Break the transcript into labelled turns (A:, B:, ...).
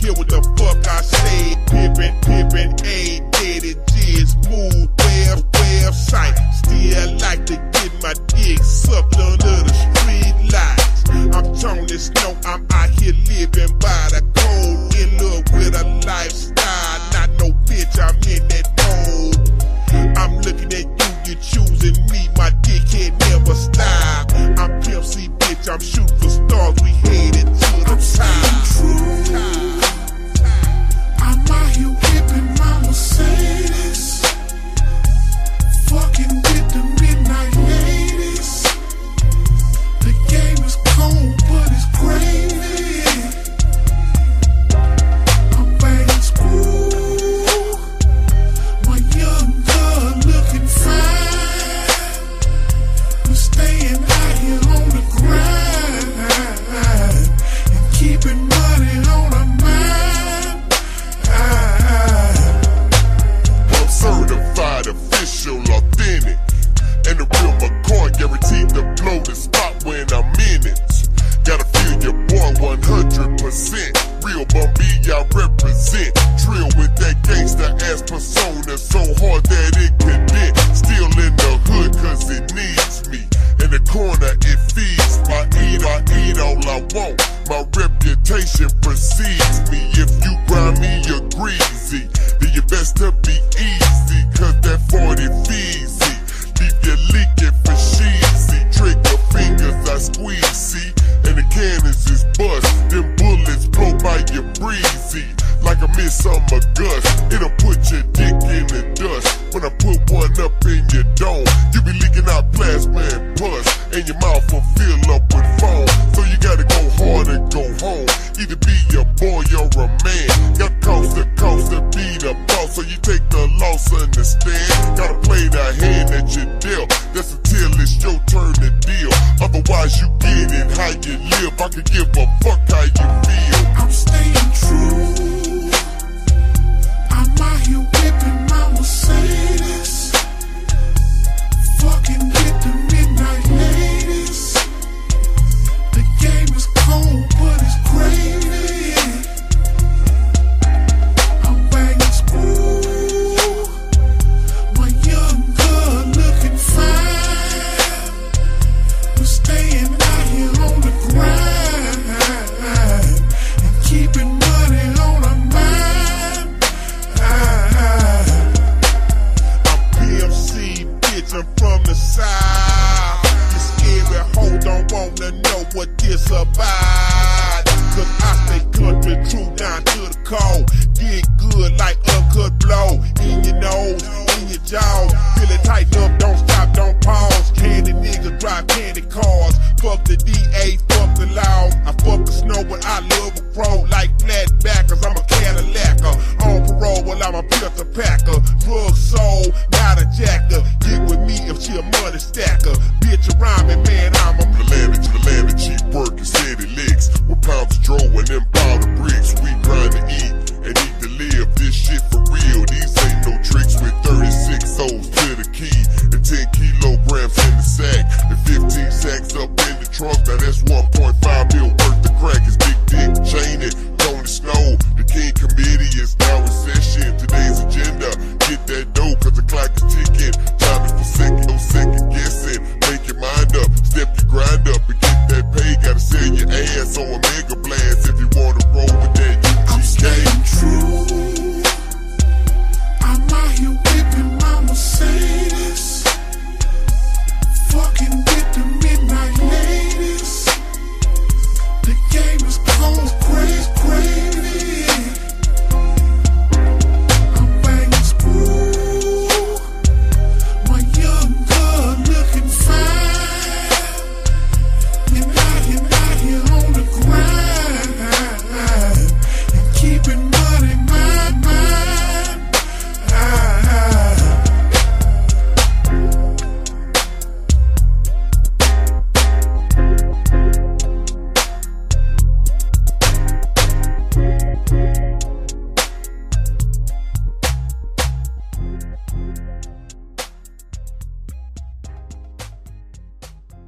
A: hear what the fuck I say. Pimpin', A, daddy, jizz, smooth website. Still like to get my dick sucked under the street lights. I'm Tony Snow, I'm out here living by the code. In love with a lifestyle, not no bitch, I'm in that mode. I'm looking at you, you're choosing me, my dickhead never stop. I'm Pimp C, bitch, I'm shooting for stars, we headed to the top.
B: I'm out here whipping my Mercedes, fucking with the midnight ladies. The game is cold, but it's gravy. I'm banging screw, my young girl looking fine. We're staying out here on the grind and keeping money on our mind.
C: I'm certified, official, authentic, and the real McCoy, guaranteed to blow the spot when I'm in it. Gotta feel your boy 100%. Real Bumby, I represent. Trill with that gangsta ass persona, so hard that it can dent. Still in the hood cause it needs me. In the corner it feeds me. I eat all I want. My reputation precedes me. If you grind me, you're greasy. Then you best to be easy, cause that 40 feezy. Leave you leaking for sheezy. Trigger fingers I squeeze, see. And the cannons is bust. Them bullets blow by you breezy. Like a midsummer gust. It'll put your dick in the dust. When I put one up in your dome, you be leaking out plasma and pus. And your mouth will fill up with foam. So you gotta go hard and go home. Either be a boy or a man. Got coast to be the boss. So you take the loss, understand. Gotta play the hand that you dealt. That's until it's your turn to deal. Otherwise you get it how you live. I could give a fuck how you feel.